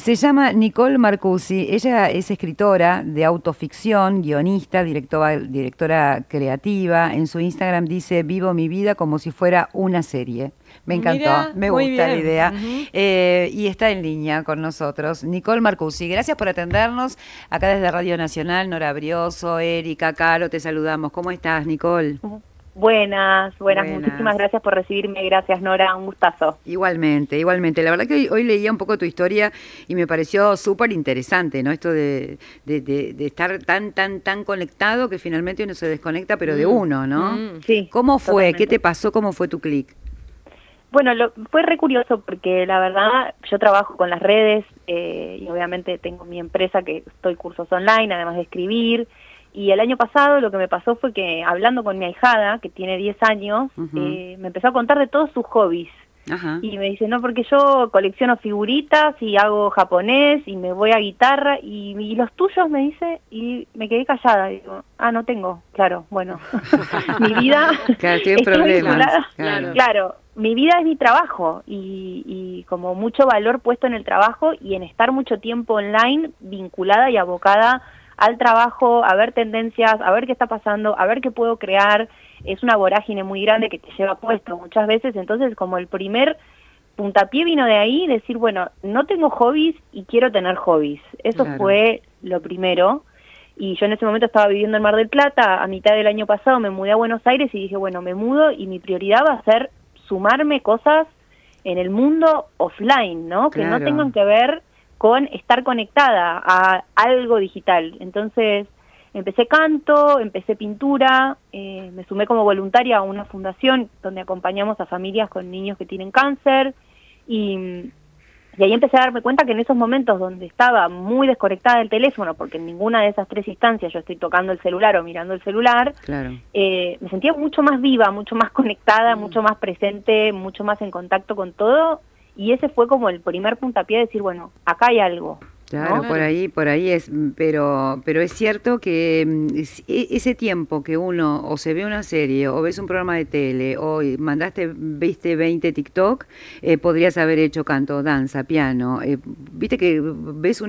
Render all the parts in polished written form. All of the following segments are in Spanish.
Se llama Nicole Marcusi. Ella es escritora de autoficción, guionista, directora creativa. En su Instagram dice: vivo mi vida como si fuera una serie. Me encantó, Mira, me muy gusta la bien. idea. Y está en línea con nosotros Nicole Marcusi. Gracias por atendernos acá desde Radio Nacional. Nora Brioso, Erika, Caro, te saludamos. ¿Cómo estás, Nicole? Buenas, muchísimas gracias por recibirme, gracias Nora, un gustazo. Igualmente. La verdad que hoy leía un poco tu historia y me pareció súper interesante, ¿no? Esto de estar tan conectado que finalmente uno se desconecta, pero de uno, ¿no? Sí. ¿Cómo fue? Totalmente. ¿Qué te pasó? ¿Cómo fue tu clic? Bueno, fue re curioso porque la verdad yo trabajo con las redes y obviamente tengo mi empresa que doy cursos online, además de escribir. Y el año pasado lo que me pasó fue que hablando con mi ahijada, que tiene 10 años, me empezó a contar de todos sus hobbies. Ajá. Y me dice, no, porque yo colecciono figuritas y hago japonés y me voy a guitarra y los tuyos, me dice, y me quedé callada. Y digo, no tengo, claro, bueno, mi vida Claro, tiene está problemas. vinculada. Claro, mi vida es mi trabajo y como mucho valor puesto en el trabajo y en estar mucho tiempo online vinculada y abocada al trabajo, a ver tendencias, a ver qué está pasando, a ver qué puedo crear. Es una vorágine muy grande que te lleva puesto muchas veces, entonces como el primer puntapié vino de ahí, decir, bueno, no tengo hobbies y quiero tener hobbies. Eso Claro. fue lo primero. Y yo en ese momento estaba viviendo en Mar del Plata, a mitad del año pasado me mudé a Buenos Aires y dije, bueno, me mudo y mi prioridad va a ser sumarme cosas en el mundo offline, ¿no? Que Claro. no tengan que ver con estar conectada a algo digital. Entonces empecé canto, empecé pintura, me sumé como voluntaria a una fundación donde acompañamos a familias con niños que tienen cáncer y ahí empecé a darme cuenta que en esos momentos donde estaba muy desconectada del teléfono, porque en ninguna de esas tres instancias yo estoy tocando el celular o mirando el celular, Claro. me sentía mucho más viva, mucho más conectada, mucho más presente, mucho más en contacto con todo. Y ese fue como el primer puntapié de decir, bueno, acá hay algo. Claro, ¿no? por ahí es, pero es cierto que ese tiempo que uno o se ve una serie o ves un programa de tele o viste 20 TikTok, podrías haber hecho canto, danza, piano, viste que ves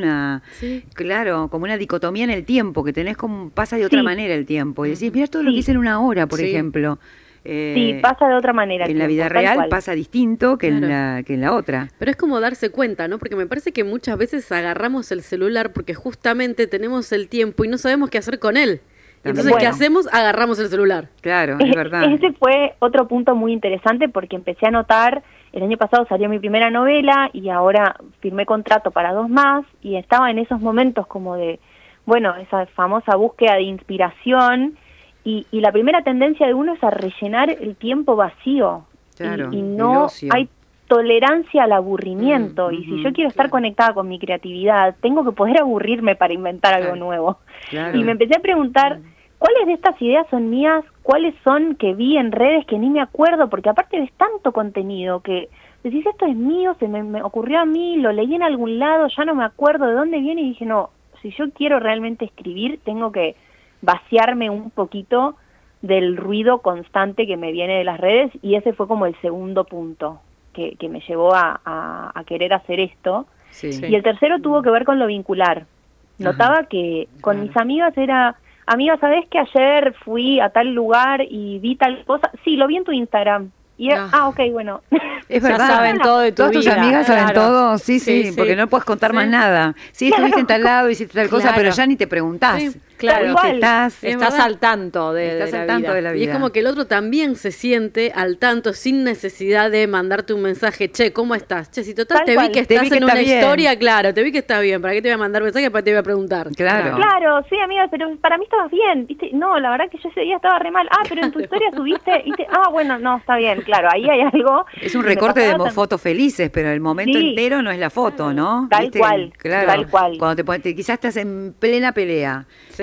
claro, como una dicotomía en el tiempo, que tenés como, pasa de otra manera el tiempo, y decís, mira todo lo que hice en una hora, por ejemplo. Sí, pasa de otra manera. En la vida real pasa distinto que en la otra. Pero es como darse cuenta, ¿no? Porque me parece que muchas veces agarramos el celular porque justamente tenemos el tiempo y no sabemos qué hacer con él. Entonces, ¿qué hacemos? Agarramos el celular. Claro, es verdad. Ese fue otro punto muy interesante porque empecé a notar, el año pasado salió mi primera novela y ahora firmé contrato para 2 más y estaba en esos momentos como de, bueno, esa famosa búsqueda de inspiración. Y la primera tendencia de uno es a rellenar el tiempo vacío. Claro, y no hay tolerancia al aburrimiento. Y si yo quiero estar conectada con mi creatividad, tengo que poder aburrirme para inventar algo nuevo. Claro. Y me empecé a preguntar, ¿cuáles de estas ideas son mías? ¿Cuáles son que vi en redes que ni me acuerdo? Porque aparte ves tanto contenido que decís, esto es mío, se me ocurrió a mí, lo leí en algún lado, ya no me acuerdo de dónde viene. Y dije, no, si yo quiero realmente escribir, tengo que vaciarme un poquito del ruido constante que me viene de las redes, y ese fue como el segundo punto que me llevó a querer hacer esto. Sí. Y el tercero tuvo que ver con lo vincular. Notaba que con mis amigas era, amiga, ¿sabés que ayer fui a tal lugar y vi tal cosa? Sí, lo vi en tu Instagram. Y ok, bueno. Es Ya verdad. saben todo de tu Todas tus vida, amigas saben claro. todo, sí, Sí, porque no puedes contar más nada. Sí, estuviste en tal lado, hiciste tal cosa, pero ya ni te preguntás. Sí, claro. ¿Viste? Estás al tanto Estás al tanto de la vida. Y es como que el otro también se siente al tanto sin necesidad de mandarte un mensaje, che, ¿cómo estás? Che, si total Tal te vi cual. que Te estás vi que en está una bien. historia, claro, te vi que está bien, ¿para qué te voy a mandar mensaje? Para qué te voy a preguntar. Claro. Claro, sí, amiga, pero para mí estabas bien, ¿viste? No, la verdad que yo ese día estaba re mal. Pero en tu historia subiste, ¿viste? Bueno, no, está bien, claro, ahí hay algo. Es un que me recorte de pasaba fotos felices, pero el momento Sí. entero no es la foto, ¿no? Tal ¿Viste? cual, Claro. tal cual. Cuando quizás estás en plena pelea, Sí.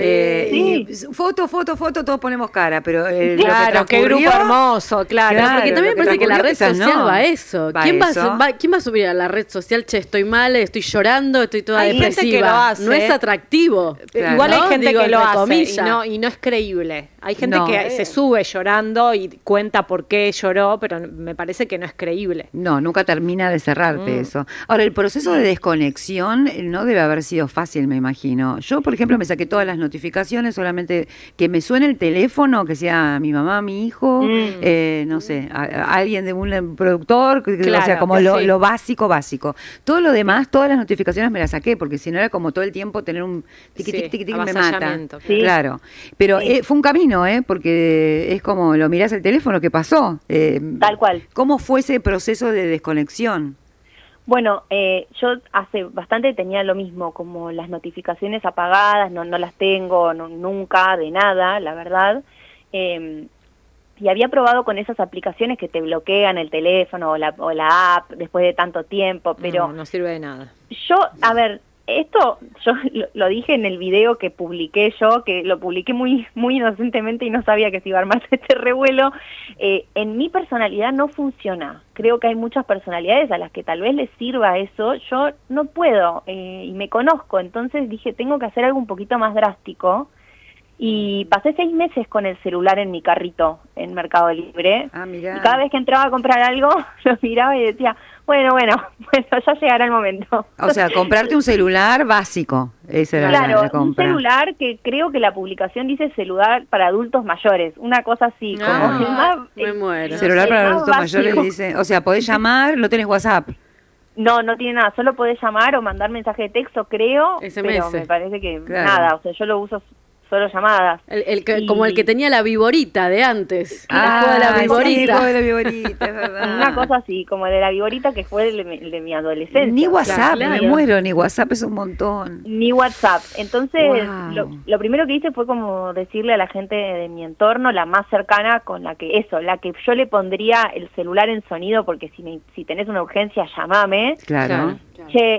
Y foto, todos ponemos cara, pero claro, qué grupo hermoso, claro. Porque también me parece que la red social va a eso. ¿Quién va a subir a la red social, che, estoy mal, estoy llorando, estoy toda depresiva? Gente que lo hace. No es atractivo. Claro. Igual hay gente que lo hace y no es creíble. Hay gente que se sube llorando y cuenta por qué lloró, pero me parece que no es creíble. No, nunca termina de cerrarte eso. Ahora, el proceso de desconexión no debe haber sido fácil, me imagino. Yo, por ejemplo, me saqué todas las notificaciones, solamente que me suene el teléfono, que sea mi mamá, mi hijo, no sé, alguien de un productor, claro, o sea, como lo básico. Todo lo demás, todas las notificaciones me las saqué, porque si no era como todo el tiempo tener un tiqui, me mata. Claro. Pero fue un camino, porque es como lo mirás el teléfono, ¿qué pasó? Tal cual. ¿Cómo fue ese proceso de desconexión? Bueno, yo hace bastante tenía lo mismo, como las notificaciones apagadas, no las tengo nunca, de nada, la verdad. Y había probado con esas aplicaciones que te bloquean el teléfono o la app después de tanto tiempo, pero... No sirve de nada. Yo, a ver, esto yo lo dije en el video que publiqué yo, que lo publiqué muy inocentemente y no sabía que se iba a armar este revuelo. En mi personalidad no funciona. Creo que hay muchas personalidades a las que tal vez les sirva eso. Yo no puedo y me conozco, entonces dije, tengo que hacer algo un poquito más drástico. Y pasé 6 meses con el celular en mi carrito en Mercado Libre. Mirá. Y cada vez que entraba a comprar algo, lo miraba y decía, bueno, ya llegará el momento. O sea, comprarte un celular básico. Esa era la compra. Un celular que creo que la publicación dice celular para adultos mayores. Una cosa así. Como el más, me muero. Celular para adultos mayores dice, o sea, podés llamar, no tenés WhatsApp. No tiene nada, solo podés llamar o mandar mensaje de texto, creo, SMS. pero me parece que nada, o sea, yo lo uso solo llamadas. Como el que tenía la viborita de antes. El juego de la viborita, es verdad. Una cosa así, como el de la viborita que fue el de mi adolescencia. Ni WhatsApp, claro. me muero, ni WhatsApp es un montón. Ni WhatsApp. Entonces, Wow. lo primero que hice fue como decirle a la gente de mi entorno, la más cercana, con la que yo le pondría el celular en sonido, porque si tenés una urgencia, llamame. Claro. Che,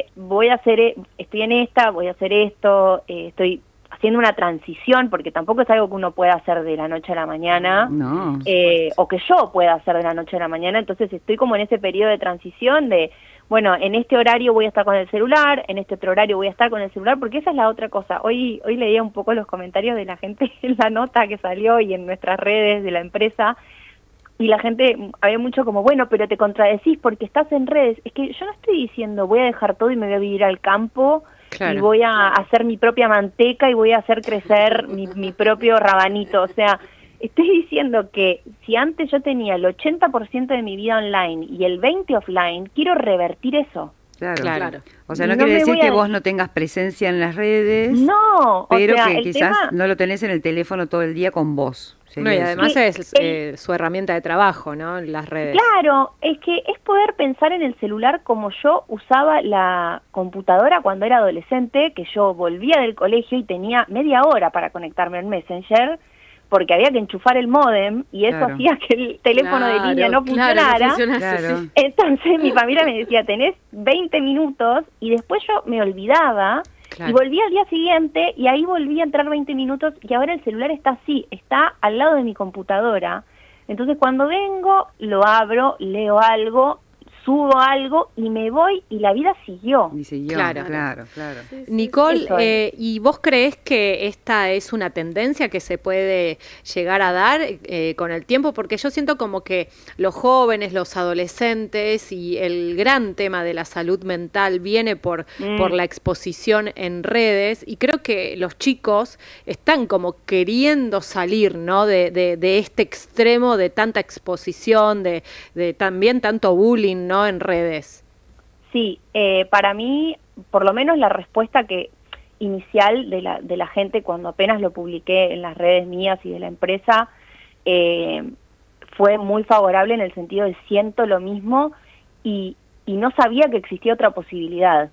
estoy en esta, voy a hacer esto, estoy haciendo una transición, porque tampoco es algo que uno pueda hacer de la noche a la mañana, No. O que yo pueda hacer de la noche a la mañana. Entonces estoy como en ese periodo de transición de, bueno, en este horario voy a estar con el celular, en este otro horario voy a estar con el celular, porque esa es la otra cosa. Hoy leía un poco los comentarios de la gente en la nota que salió y en nuestras redes de la empresa, y la gente, había mucho como, bueno, pero te contradecís porque estás en redes. Es que yo no estoy diciendo voy a dejar todo y me voy a vivir al campo, y voy a hacer mi propia manteca y voy a hacer crecer mi propio rabanito. O sea, estoy diciendo que si antes yo tenía el 80% de mi vida online y el 20% offline, quiero revertir eso. Claro. O sea, no quiere decir que vos no tengas presencia en las redes, no, pero o sea, que quizás no lo tenés en el teléfono todo el día con vos. No, y además es su herramienta de trabajo, ¿no? Las redes. Claro, es que es poder pensar en el celular como yo usaba la computadora cuando era adolescente, que yo volvía del colegio y tenía media hora para conectarme en Messenger, porque había que enchufar el módem y eso hacía que el teléfono de línea no funcionara. Claro. Entonces mi familia me decía, tenés 20 minutos, y después yo me olvidaba. Y volví al día siguiente y ahí volví a entrar 20 minutos y ahora el celular está así, está al lado de mi computadora. Entonces cuando vengo, lo abro, leo algo, subo algo y me voy y la vida siguió. Claro. Sí, Nicole, ¿y vos creés que esta es una tendencia que se puede llegar a dar con el tiempo? Porque yo siento como que los jóvenes, los adolescentes y el gran tema de la salud mental viene por la exposición en redes, y creo que los chicos están como queriendo salir, ¿no? de este extremo de tanta exposición, de también tanto bullying, ¿no? En redes. Sí, para mí, por lo menos la respuesta inicial de la gente cuando apenas lo publiqué en las redes mías y de la empresa fue muy favorable, en el sentido de siento lo mismo y no sabía que existía otra posibilidad.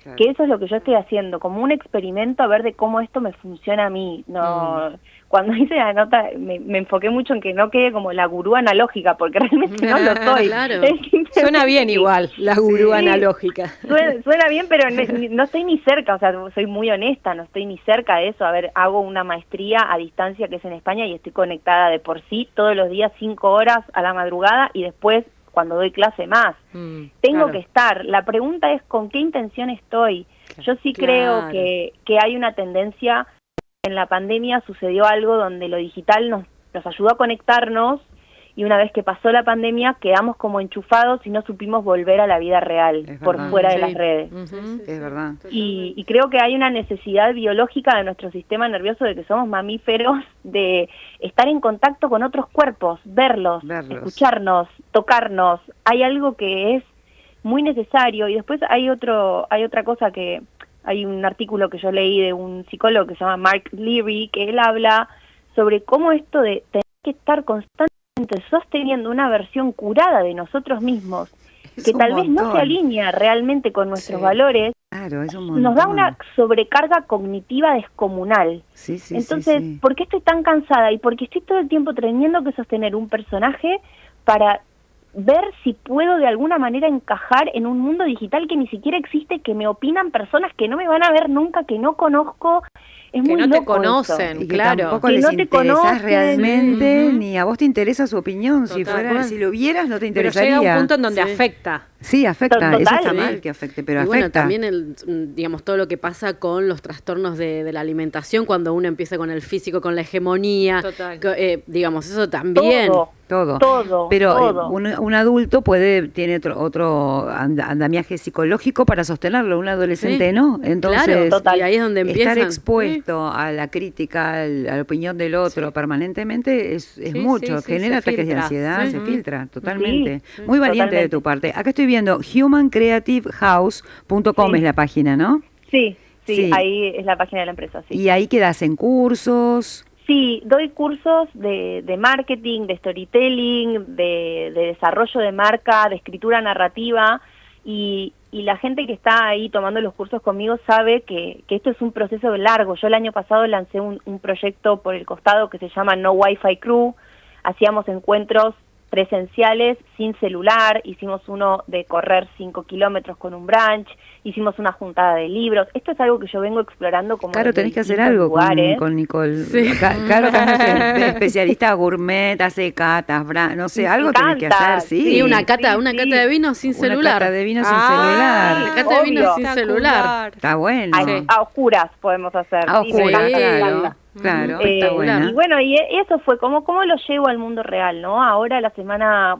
que eso es lo que yo estoy haciendo, como un experimento a ver de cómo esto me funciona a mí. No, cuando hice la nota me enfoqué mucho en que no quede como la gurú analógica, porque realmente no lo soy. Claro. Suena bien igual, la gurú analógica. Suena bien, pero no estoy ni cerca, o sea, soy muy honesta, no estoy ni cerca de eso. A ver, hago una maestría a distancia que es en España y estoy conectada de por sí todos los días 5 horas a la madrugada y después cuando doy clase más. Tengo que estar. La pregunta es con qué intención estoy. Yo sí creo que hay una tendencia. En la pandemia sucedió algo donde lo digital nos ayudó a conectarnos y una vez que pasó la pandemia quedamos como enchufados y no supimos volver a la vida real por fuera de las redes. Es verdad. Y creo que hay una necesidad biológica de nuestro sistema nervioso de que somos mamíferos, de estar en contacto con otros cuerpos, verlos, escucharnos, tocarnos. Hay algo que es muy necesario y después hay otra cosa que... Hay un artículo que yo leí de un psicólogo que se llama Mark Leary, que él habla sobre cómo esto de tener que estar constantemente sosteniendo una versión curada de nosotros mismos, que tal vez no se alinea realmente con nuestros valores, nos da una sobrecarga cognitiva descomunal. Entonces, ¿por qué estoy tan cansada? Y porque estoy todo el tiempo teniendo que sostener un personaje para ver si puedo de alguna manera encajar en un mundo digital que ni siquiera existe, que me opinan personas que no me van a ver nunca, que no conozco. Es que muy no loco te conocen, eso. Y que claro. tampoco Que les no te interesás conocen. realmente, ni a vos te interesa su opinión. Si Total. si lo vieras, no te Pero interesaría. llega un punto en donde afecta. Sí, afecta. Total. Eso está mal que afecte, pero y afecta. bueno, también digamos, todo lo que pasa con los trastornos de la alimentación cuando uno empieza con el físico, con la hegemonía. Total. Digamos, eso también. Todo. Pero un adulto tiene otro andamiaje psicológico para sostenerlo, un adolescente no. Entonces, claro, y ahí es donde empiezan. Estar expuesto a la crítica, a la opinión del otro permanentemente es mucho, genera ataques de ansiedad, se filtra totalmente. Muy valiente de tu parte. Acá estoy viendo humancreativehouse.com es la página, ¿no? Sí, ahí es la página de la empresa, sí. Y ahí quedas en cursos. Sí, doy cursos de marketing, de storytelling, de desarrollo de marca, de escritura narrativa, y la gente que está ahí tomando los cursos conmigo sabe que esto es un proceso largo. Yo el año pasado lancé un proyecto por el costado que se llama No Wi-Fi Crew. Hacíamos encuentros presenciales sin celular, hicimos uno de correr 5 kilómetros con un brunch, hicimos una juntada de libros. Esto es algo que yo vengo explorando como Claro, tenés que hacer algo con Nicole. Sí. Claro, que es especialista gourmet, hace catas, no sé, algo tenés que hacer, Sí, una cata de vino sin celular. Una cata de vino sin celular. Una cata de vino sin celular. Está bueno. A oscuras podemos hacer. A oscuras, claro. Claro, está buena. Y bueno, y eso fue cómo lo llevo al mundo real, ¿no? Ahora la semana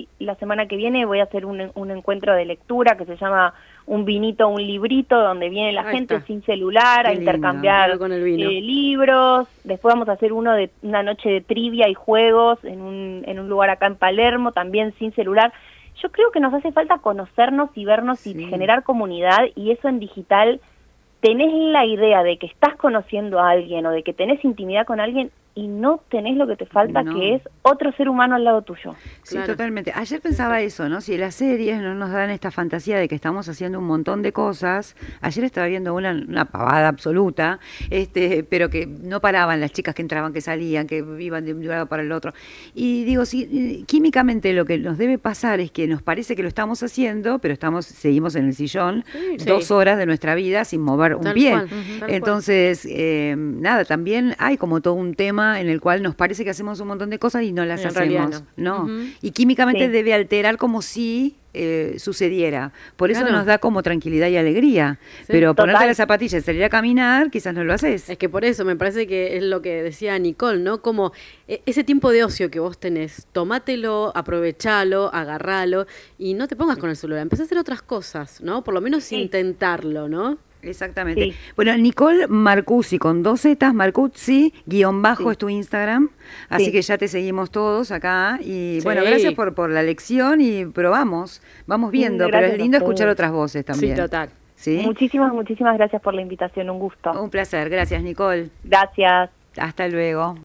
que viene voy a hacer un encuentro de lectura que se llama Un vinito, un librito, donde viene la gente sin celular a intercambiar con el vino. Libros. Después vamos a hacer una noche de trivia y juegos en un lugar acá en Palermo, también sin celular. Yo creo que nos hace falta conocernos y vernos y generar comunidad, y eso en digital. Tenés la idea de que estás conociendo a alguien o de que tenés intimidad con alguien y no tenés lo que te falta, que es otro ser humano al lado tuyo. Sí, totalmente. Ayer pensaba eso, ¿no? Si las series no nos dan esta fantasía de que estamos haciendo un montón de cosas. Ayer estaba viendo una pavada absoluta, pero que no paraban las chicas que entraban, que salían, que iban de un lado para el otro. Y digo, químicamente lo que nos debe pasar es que nos parece que lo estamos haciendo, pero seguimos en el sillón 2 horas de nuestra vida sin mover un pie. Entonces, nada, también hay como todo un tema en el cual nos parece que hacemos un montón de cosas y no las hacemos. No. Y químicamente debe alterar como si sucediera. Por eso nos da como tranquilidad y alegría. Pero ponerte las zapatillas y salir a caminar, quizás no lo haces. Es que por eso me parece que es lo que decía Nicole, ¿no? Como ese tiempo de ocio que vos tenés, tomátelo, aprovechalo, agarralo y no te pongas con el celular. Empezá a hacer otras cosas, ¿no? Por lo menos intentarlo, ¿no? Exactamente. Sí. Bueno, Nicole Marcuzzi, con 2 Z's, Marcuzzi, _ es tu Instagram, así que ya te seguimos todos acá, y bueno, gracias por la lección, pero vamos viendo, pero es lindo escuchar otras voces también. Sí, total. ¿Sí? Muchísimas gracias por la invitación, un gusto. Un placer, gracias Nicole. Gracias. Hasta luego.